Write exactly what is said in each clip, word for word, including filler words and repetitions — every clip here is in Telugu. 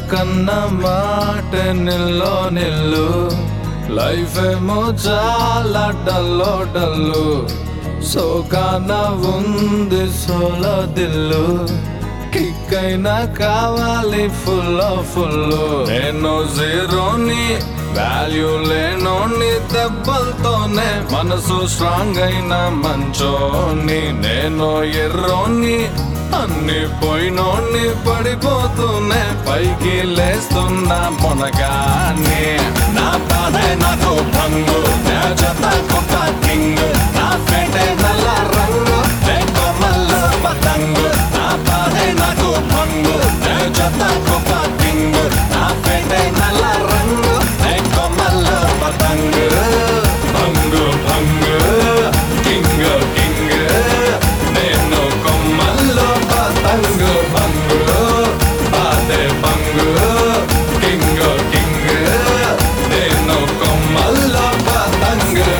కన్న మాట నిల్లో నిల్లు లైఫ్ ఏమో చాలా డల్లో డల్లు సోకాన ఉంది సోలో దిల్లు కిక్ అయినా కావాలి ఫుల్ ఫుల్ నేను జీరోని వాల్యూ లేనోని దెబ్బలతోనే మనసు స్ట్రాంగ్ అయిన మంచోని నేను ఎర్రోని అన్ని పోయినోని పడిపోతూనే పైకి లేస్తున్నా మొనగాని నా బాధే నాకు భంగు నా జత కుక్క కింగ్ నా ఫేటే నల్ల రంగు కొమ్మల్లో పతంగు నా బాధే నాకు భంగు నా జత కుక్క కింగ్ నా ఫేటే నల్ల రంగు కొమ్మల్లో పతంగు భంగు భంగు కింగ్ కింగ్ నేను కొమ్మల్లో పతంగు భంగు బాధే భంగు కింగ్ కింగ్ నేను కొమ్మల్లో పతంగు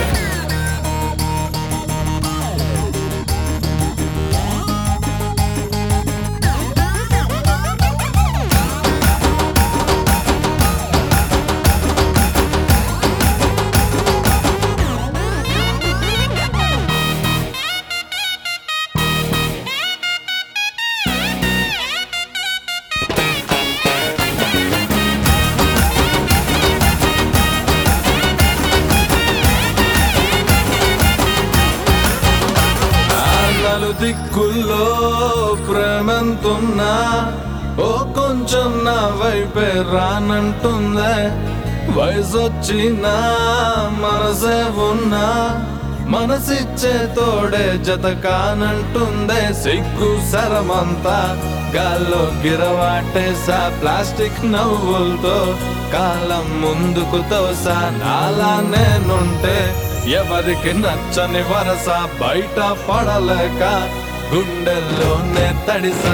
దిక్కుల్లో ప్రేమంతున్నా ఓ కొంచెం నా వైపే రానంటుందే వయసొచ్చినా మనసే ఉన్నా మనసిచ్చే తోడే జత కానంటుందే సిగ్గు సరమంతా గాల్లో గిరవాటేసా ప్లాస్టిక్ నవ్వులతో కాలం ముందుకు తోసా నాలా నేనుంటే ఎవరికి నచ్చని వరస బయట పడలేక గుండెల్లోనే తడిసా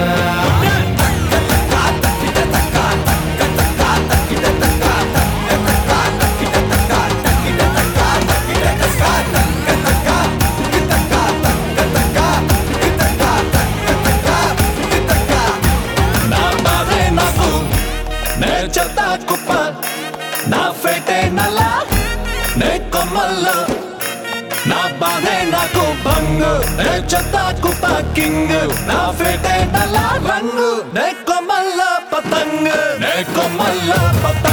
నా బాధే నాకు నే చెత్త కుప్ప నా ఫేటే నల్ల నే కొమ్మల్లో నా బాధే నాకు భంగు నే చెత్త కుప్ప కింగ్ నా ఫేటే నల్ల రంగు నే కొమ్మల్లో పతంగు నే కొమ్మల్లో పతంగు